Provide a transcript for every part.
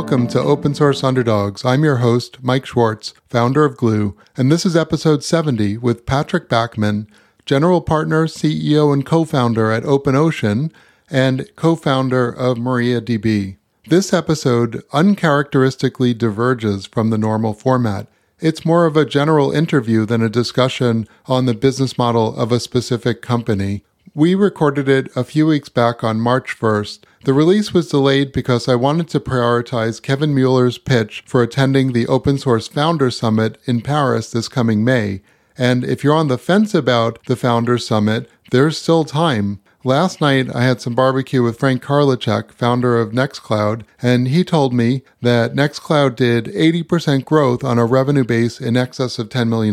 welcome to Open Source Underdogs. I'm your host, Mike Schwartz, founder of Glue, and this is episode 70 with Patrick Bachman, general partner, CEO, and co-founder at OpenOcean, and co-founder of MariaDB. This episode uncharacteristically diverges from the normal format. It's more of a general interview than a discussion on the business model of a specific company. We recorded it a few weeks back on March 1st. The release was delayed because I wanted to prioritize Kevin Mueller's pitch for attending the Open Source Founders Summit in Paris this coming May. And if you're on the fence about the Founders Summit, there's still time. Last night, I had some barbecue with Frank Karlachek, founder of Nextcloud, and he told me that Nextcloud did 80% growth on a revenue base in excess of $10 million.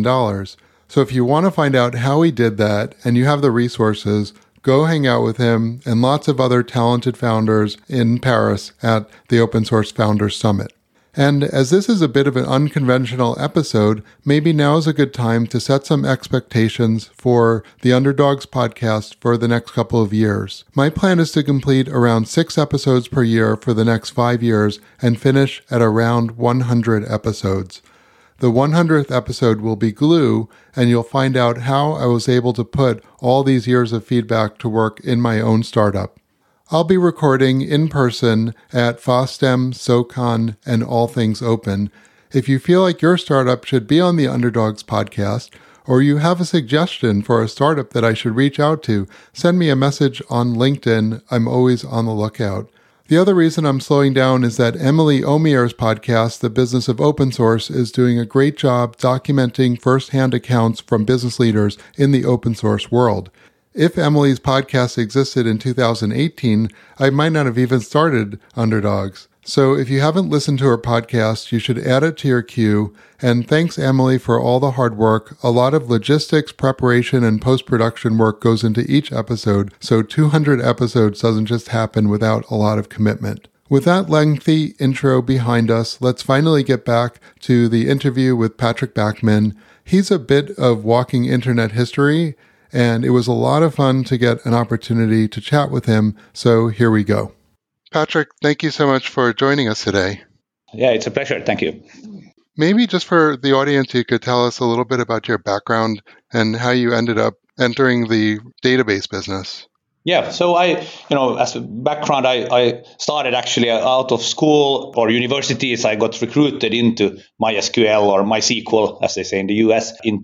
So if you want to find out how he did that and you have the resources, go hang out with him and lots of other talented founders in Paris at the Open Source Founders Summit. And as this is a bit of an unconventional episode, maybe now is a good time to set some expectations for the Underdogs podcast for the next couple of years. My plan is to complete around 6 episodes per year for the next 5 years and finish at around 100 episodes. The 100th episode will be Glue, and you'll find out how I was able to put all these years of feedback to work in my own startup. I'll be recording in person at FOSDEM, SoCon, and All Things Open. If you feel like your startup should be on the Underdogs podcast, or you have a suggestion for a startup that I should reach out to, send me a message on LinkedIn. I'm always on the lookout. The other reason I'm slowing down is that Emily Omier's podcast, The Business of Open Source, is doing a great job documenting firsthand accounts from business leaders in the open source world. If Emily's podcast existed in 2018, I might not have even started Underdogs. So if you haven't listened to her podcast, you should add it to your queue. And thanks, Emily, for all the hard work. A lot of logistics, preparation, and post-production work goes into each episode, so 200 episodes doesn't just happen without a lot of commitment. With that lengthy intro behind us, let's finally get back to the interview with Patrick Bachman. He's a bit of walking internet history, and it was a lot of fun to get an opportunity to chat with him, so here we go. Patrick, thank you so much for joining us today. Yeah, it's a pleasure. Thank you. Maybe just for the audience, you could tell us a little bit about your background and how you ended up entering the database business. Yeah, so as a background, I started actually out of school or universities. I got recruited into MySQL or MySQL, as they say in the US, in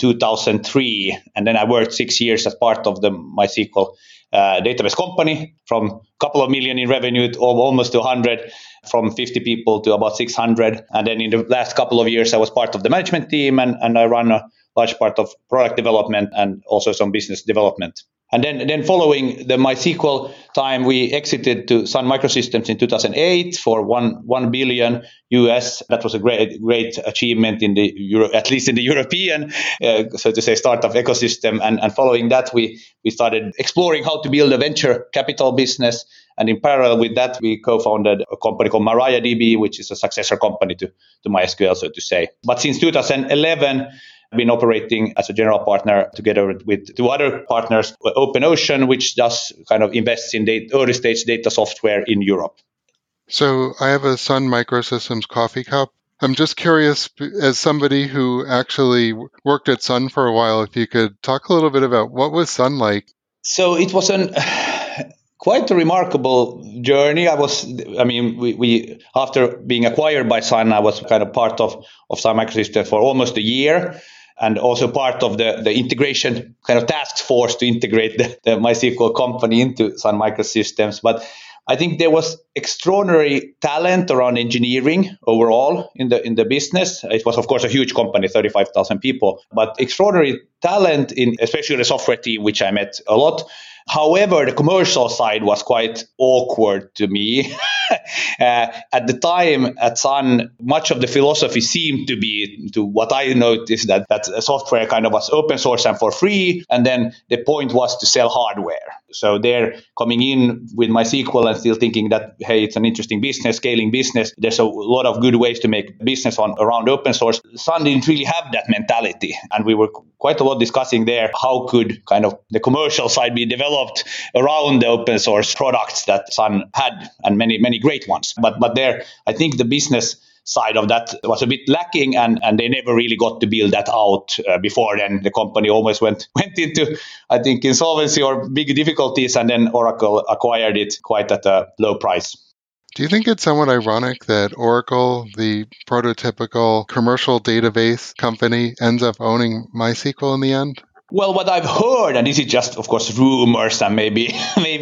2003. And then I worked 6 years as part of the MySQL database company, from a couple of million in revenue to almost to 100, from 50 people to about 600. And then in the last couple of years, I was part of the management team and I ran a large part of product development and also some business development. And then following the MySQL time, we exited to Sun Microsystems in 2008 for $1 billion US. That was a great achievement in the at least in the European, so to say, startup ecosystem. And following that, we started exploring how to build a venture capital business. And in parallel with that, we co-founded a company called MariaDB, which is a successor company to MySQL, so to say. But since 2011, been operating as a general partner together with 2 other partners, OpenOcean, which does kind of invests in early stage data software in Europe. So I have a Sun Microsystems coffee cup. I'm just curious, as somebody who actually worked at Sun for a while, if you could talk a little bit about what was Sun like? So it was quite a remarkable journey. We after being acquired by Sun, I was kind of part of Sun Microsystems for almost a year. And also part of the integration kind of task force to integrate the MySQL company into Sun Microsystems. But I think there was extraordinary talent around engineering overall in the business. It was, of course, a huge company, 35,000 people, but extraordinary talent in especially the software team, which I met a lot. However, the commercial side was quite awkward to me. At the time at Sun, much of the philosophy seemed to be, to what I noticed, that software kind of was open source and for free. And then the point was to sell hardware. So they're coming in with MySQL and still thinking that, hey, it's an interesting business, scaling business. There's a lot of good ways to make business around open source. Sun didn't really have that mentality. And we were quite a lot discussing there how could kind of the commercial side be developed around the open source products that Sun had, and many great ones. But there, I think the business side of that was a bit lacking, and they never really got to build that out before then. The company almost went into, I think, insolvency or big difficulties, and then Oracle acquired it quite at a low price. Do you think it's somewhat ironic that Oracle, the prototypical commercial database company, ends up owning MySQL in the end? Well, what I've heard, and this is just, of course, rumors and maybe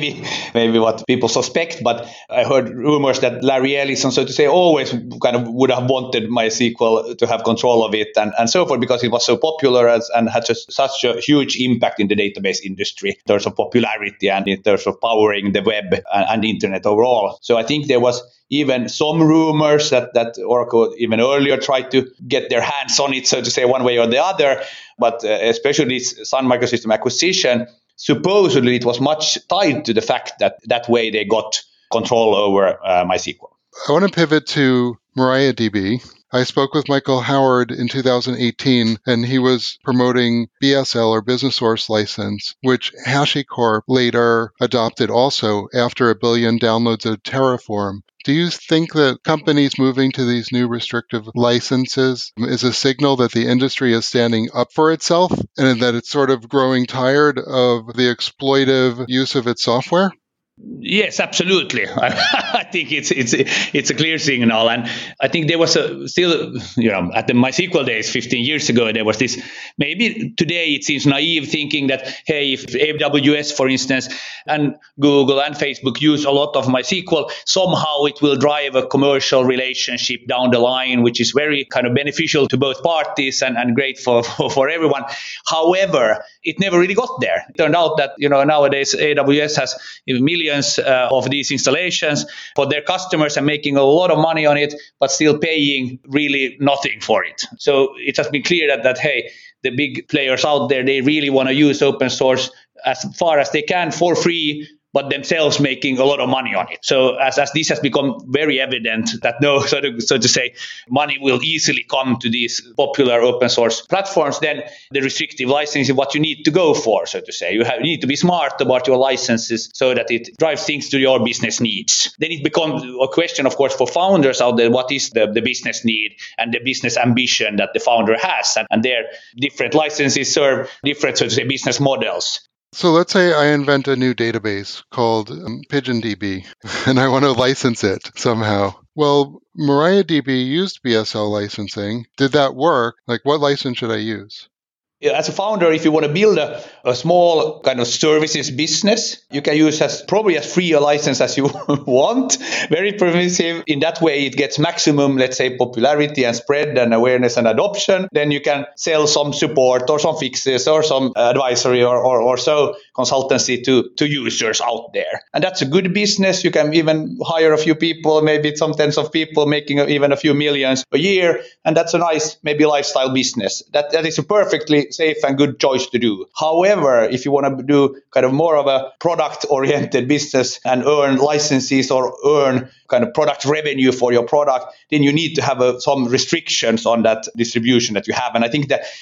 what people suspect, but I heard rumors that Larry Ellison, so to say, always kind of would have wanted MySQL to have control of it and so forth, because it was so popular and had such a huge impact in the database industry in terms of popularity and in terms of powering the web and the internet overall. So I think there was even some rumors that Oracle even earlier tried to get their hands on it, so to say, one way or the other. But especially this Sun Microsystem acquisition, supposedly it was much tied to the fact that way they got control over MySQL. I want to pivot to MariaDB. I spoke with Michael Howard in 2018, and he was promoting BSL, or Business Source License, which HashiCorp later adopted also after 1 billion downloads of Terraform. Do you think that companies moving to these new restrictive licenses is a signal that the industry is standing up for itself and that it's sort of growing tired of the exploitive use of its software? Yes, absolutely. I think it's a clear signal, and I think there was still, at the MySQL days 15 years ago, there was this, maybe today it seems naive thinking that, hey, if AWS, for instance, and Google and Facebook use a lot of MySQL, somehow it will drive a commercial relationship down the line, which is very kind of beneficial to both parties and great for everyone. However, it never really got there. It turned out that, nowadays AWS has millions of these installations for their customers and making a lot of money on it, but still paying really nothing for it. So it has been clear that hey, the big players out there, they really want to use open source as far as they can for free, but themselves making a lot of money on it. So as this has become very evident that so to say, money will easily come to these popular open source platforms, then the restrictive licensing is what you need to go for, so to say. You need to be smart about your licenses so that it drives things to your business needs. Then it becomes a question, of course, for founders out there, what is the business need and the business ambition that the founder has? And their different licenses serve different, so to say, business models. So let's say I invent a new database called PigeonDB, and I want to license it somehow. Well, MariaDB used BSL licensing. Did that work? Like, what license should I use? As a founder, if you want to build a small kind of services business, you can use probably as free a license as you want. Very permissive. In that way, it gets maximum, let's say, popularity and spread and awareness and adoption. Then you can sell some support or some fixes or some advisory or so consultancy to users out there. And that's a good business. You can even hire a few people, maybe some tens of people, making even a few millions a year. And that's a nice, maybe lifestyle business. That is a perfectly safe and good choice to do. However, if you want to do kind of more of a product-oriented business and earn licenses or earn kind of product revenue for your product, then you need to have some restrictions on that distribution that you have. And I think that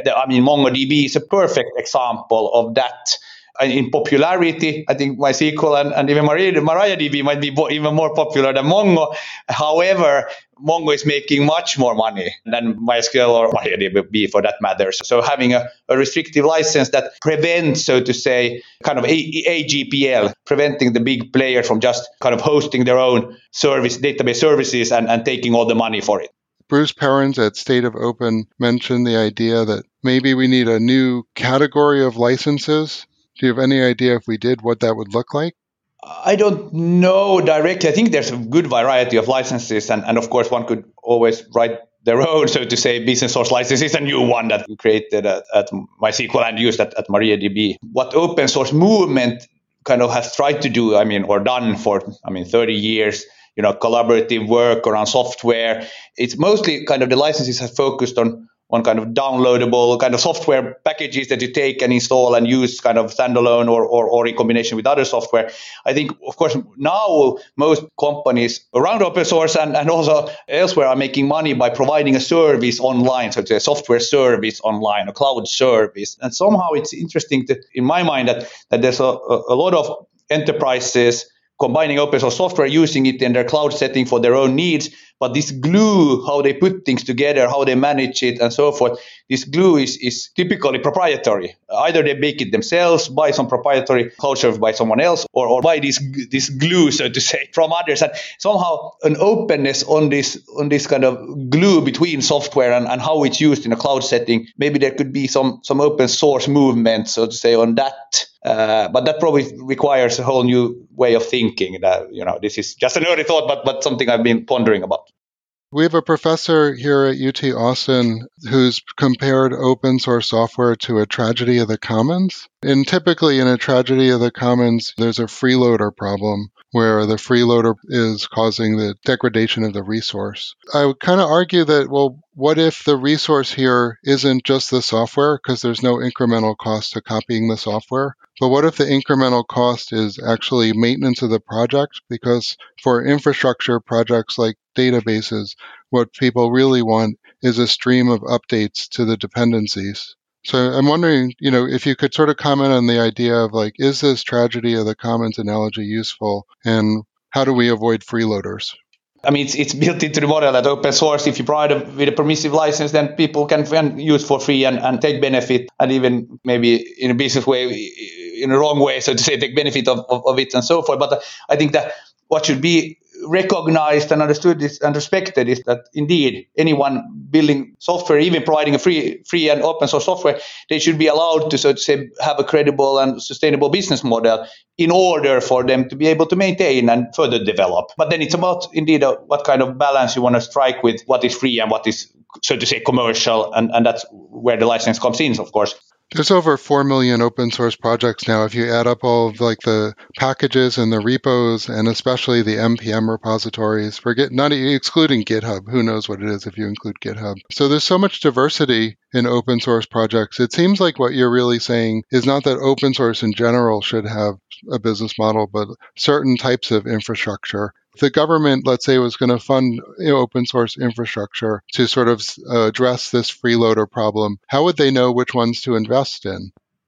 MongoDB is a perfect example of that. In popularity, I think MySQL and even MariaDB might be even more popular than Mongo. However, Mongo is making much more money than MySQL or MariaDB for that matter. So having a restrictive license that prevents, so to say, kind of AGPL, preventing the big player from just kind of hosting their own database services and taking all the money for it. Bruce Perrins at State of Open mentioned the idea that maybe we need a new category of licenses. Do you have any idea if we did what that would look like? I don't know directly. I think there's a good variety of licenses. And of course, one could always write their own, so to say, business source license is a new one that we created at MySQL and used at MariaDB. What open source movement kind of has tried to do, or done for, 30 years, collaborative work around software. It's mostly kind of the licenses have focused on kind of downloadable kind of software packages that you take and install and use kind of standalone or in combination with other software. I think, of course, now most companies around open source and also elsewhere are making money by providing a service online, so it's a software service online, a cloud service. And somehow it's interesting in my mind that there's a lot of enterprises combining open source software, using it in their cloud setting for their own needs. But this glue, how they put things together, how they manage it and so forth, this glue is typically proprietary. Either they make it themselves, buy some proprietary cloud service by someone else, or buy this glue, so to say, from others. And somehow an openness on this kind of glue between software and how it's used in a cloud setting. Maybe there could be some open source movement, so to say, on that. But that probably requires a whole new way of thinking. That, this is just an early thought, but something I've been pondering about. We have a professor here at UT Austin who's compared open source software to a tragedy of the commons. And typically in a tragedy of the commons, there's a freeloader problem where the freeloader is causing the degradation of the resource. I would kind of argue that, well, what if the resource here isn't just the software, because there's no incremental cost to copying the software? But what if the incremental cost is actually maintenance of the project? Because for infrastructure projects like databases, what people really want is a stream of updates to the dependencies. So I'm wondering, if you could sort of comment on the idea of like, is this tragedy of the commons analogy useful, and how do we avoid freeloaders? I mean, it's built into the model that open source, if you provide with a permissive license, then people can use for free and take benefit, and even maybe in a business way, in a wrong way, so to say, take benefit of it and so forth. But I think that what should be recognized and understood and respected is that indeed anyone building software, even providing a free and open source software, they should be allowed to, so to say, have a credible and sustainable business model in order for them to be able to maintain and further develop. But then it's about indeed what kind of balance you want to strike with what is free and what is, so to say, commercial, and that's where the license comes in, of course. There's over 4 million open source projects now. If you add up all of like the packages and the repos, and especially the NPM repositories, not excluding GitHub. Who knows what it is if you include GitHub. So there's so much diversity in open source projects. It seems like what you're really saying is not that open source in general should have a business model, but certain types of infrastructure. If the government, let's say, was going to fund open source infrastructure to sort of address this freeloader problem, how would they know which ones to invest in?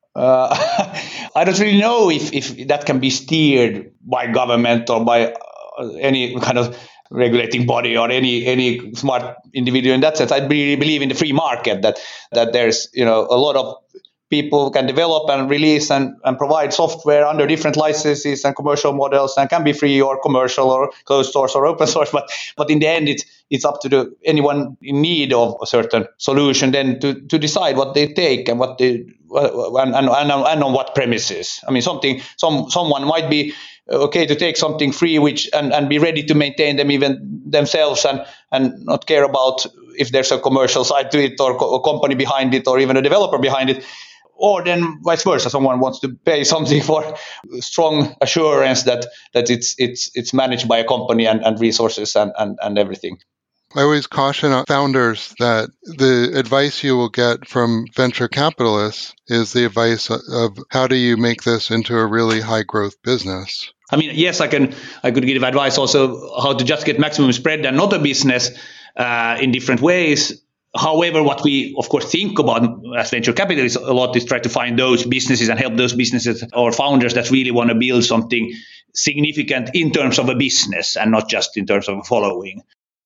I don't really know if that can be steered by government or by any kind of regulating body or any smart individual in that sense. I really believe in the free market, that there's a lot of people can develop and release and provide software under different licenses and commercial models, and can be free or commercial or closed source or open source. But in the end, it's up to anyone in need of a certain solution then to decide what they take and what they and on what premises. I mean, someone might be okay to take something free, and be ready to maintain them even themselves, and not care about if there's a commercial side to it or a company behind it or even a developer behind it. Or then vice versa, someone wants to pay something for strong assurance that it's managed by a company and resources and everything. I always caution founders that the advice you will get from venture capitalists is the advice of how do you make this into a really high growth business. I mean, yes, I could give advice also how to just get maximum spread and not a business in different ways. However, what we, of course, think about as venture capitalists a lot is try to find those businesses and help those businesses or founders that really want to build something significant in terms of a business and not just in terms of a following.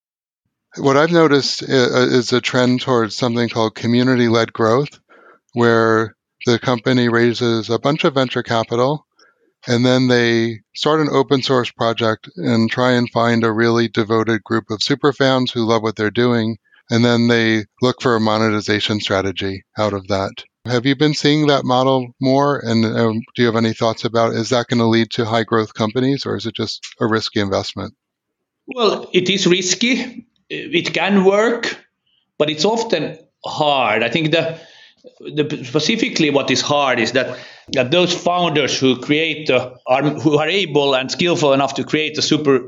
What I've noticed is a trend towards something called community-led growth, where the company raises a bunch of venture capital, and then they start an open source project and try and find a really devoted group of superfans who love what they're doing. And then they look for a monetization strategy out of that. Have you been seeing that model more? And do you have any thoughts about, is that going to lead to high growth companies, or is it just a risky investment? Well, it is risky. It can work, but it's often hard. I think specifically what is hard is that that those founders who who are able and skillful enough to create a super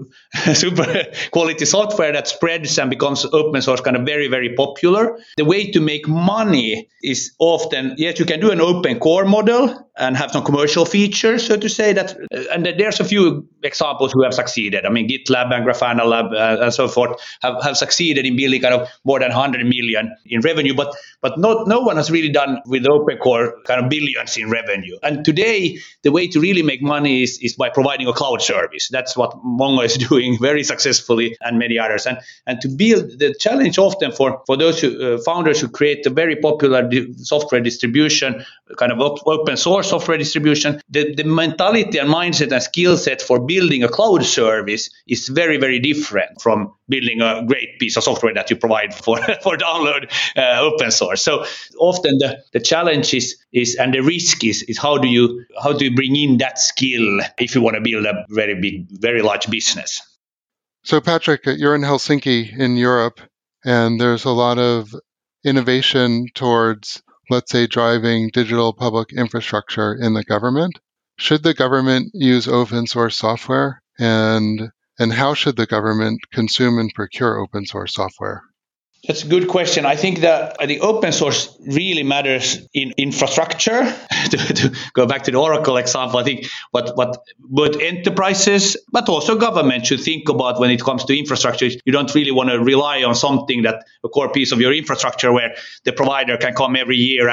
quality software that spreads and becomes open source kind of very, very popular. The way to make money is often, yes, you can do an open core model and have some commercial features, so to say, and there's a few examples who have succeeded. I mean, GitLab and Grafana Lab and so forth have succeeded in building kind of more than 100 million in revenue, but no one has really done with open core kind of billions in revenue. And today, the way to really make money is by providing a cloud service. That's what Mongo is doing very successfully, and many others. And to build, the challenge often for those founders who create a very popular software distribution, kind of open source software distribution, the mentality and mindset and skill set for building a cloud service is very, very different from building a great piece of software that you provide for download open source. So often the challenge is and the risk is how do you bring in that skill if you want to build a very big, very large business. So Patrick, you're in Helsinki in Europe, and there's a lot of innovation towards, let's say, driving digital public infrastructure in the government. Should the government use open source software, and how should the government consume and procure open source software? That's a good question. I think that open source really matters in infrastructure. to go back to the Oracle example, I think what both enterprises but also government should think about when it comes to infrastructure is you don't really want to rely on something that a core piece of your infrastructure where the provider can come every year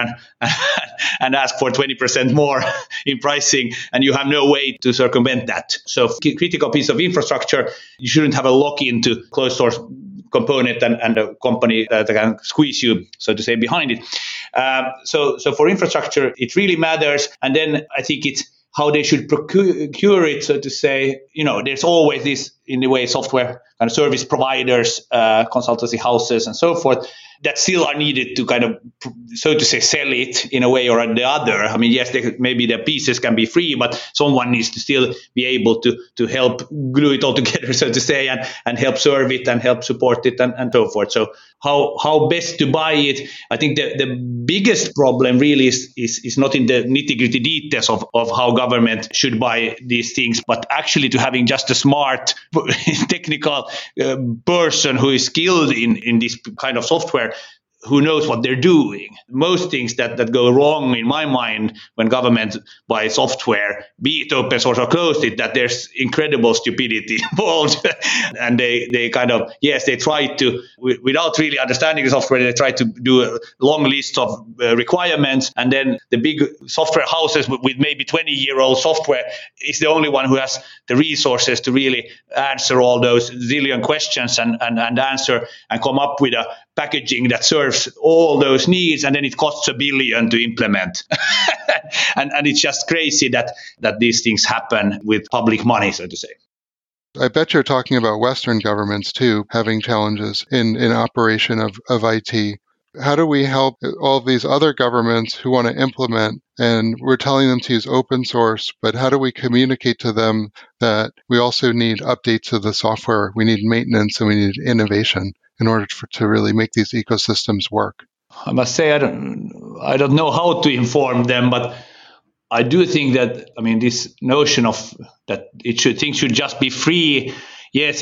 and ask for 20% more in pricing, and you have no way to circumvent that. So critical piece of infrastructure, you shouldn't have a lock-in to closed source component and a company that can squeeze you, so to say, behind it. So for infrastructure, it really matters. And then I think it's how they should procure it, so to say. There's always this, in the way, software kind of service providers, consultancy houses, and so forth, that still are needed to kind of, so to say, sell it in a way or the other. I mean, yes, maybe the pieces can be free, but someone needs to still be able to help glue it all together, so to say, and help serve it and help support it and so forth. So how best to buy it? I think the biggest problem really is not in the nitty-gritty details of how government should buy these things, but actually to having just a smart technical person who is skilled in this kind of software, who knows what they're doing. Most things that go wrong in my mind when government buys software, be it open source or closed, that there's incredible stupidity involved. And they kind of, yes, they try to, without really understanding the software, they try to do a long list of requirements. And then the big software houses with maybe 20-year-old software is the only one who has the resources to really answer all those zillion questions and answer and come up with a packaging that serves all those needs, and then it costs $1 billion to implement. and it's just crazy that these things happen with public money, so to say. I bet you're talking about Western governments too, having challenges in operation of IT. How do we help all of these other governments who want to implement, and we're telling them to use open source, but how do we communicate to them that we also need updates to the software, we need maintenance, and we need innovation in order to really make these ecosystems work? I must say I don't know how to inform them, but I do think that, I mean, this notion of that things should just be free. Yes,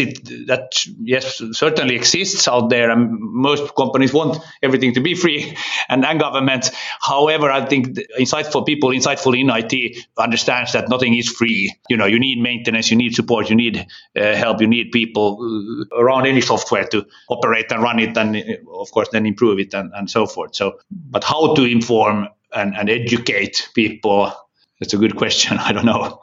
certainly exists out there, and most companies want everything to be free, and governments. However, I think insightful in IT understands that nothing is free. You need maintenance, you need support, you need help, you need people around any software to operate and run it, and of course then improve it and so forth. So, but how to inform and educate people? That's a good question. I don't know.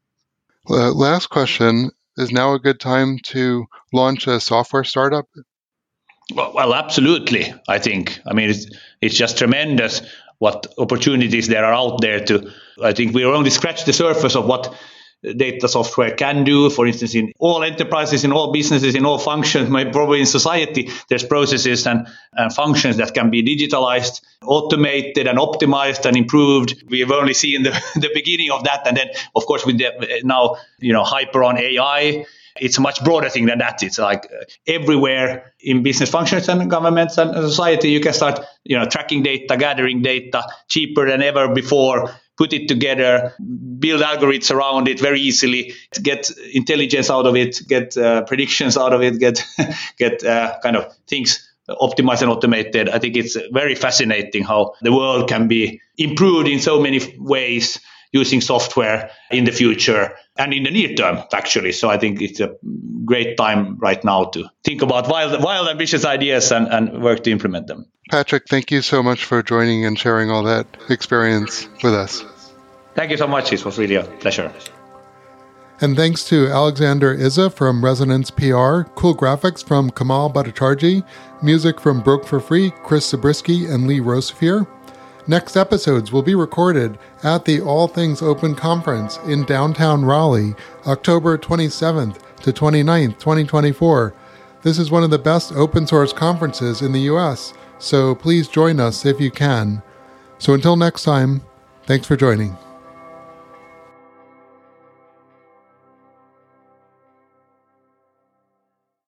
Last question. Is now a good time to launch a software startup? Well, absolutely, I think. I mean, it's just tremendous what opportunities there are out there I think we only scratched the surface of what data software can do. For instance, in all enterprises, in all businesses, in all functions, probably in society, there's processes and functions that can be digitalized, automated and optimized and improved. We have only seen the beginning of that. And then, of course, with the now, hyper on AI, it's a much broader thing than that. It's like everywhere in business functions and governments and society, you can start, tracking data, gathering data cheaper than ever before, put it together, build algorithms around it very easily, get intelligence out of it, get predictions out of it, get kind of things optimized and automated. I think it's very fascinating how the world can be improved in so many ways using software in the future and in the near term, actually. So I think it's a great time right now to think about wild ambitious ideas and work to implement them. Patrick, thank you so much for joining and sharing all that experience with us. Thank you so much. It was really a pleasure. And thanks to Alexander Izza from Resonance PR, cool graphics from Kamal Bhattacharjee, music from Broke for Free, Chris Zabriskie, and Lee Rosefear. Next episodes will be recorded at the All Things Open Conference in downtown Raleigh, October 27th to 29th, 2024. This is one of the best open source conferences in the US, so please join us if you can. So until next time, thanks for joining.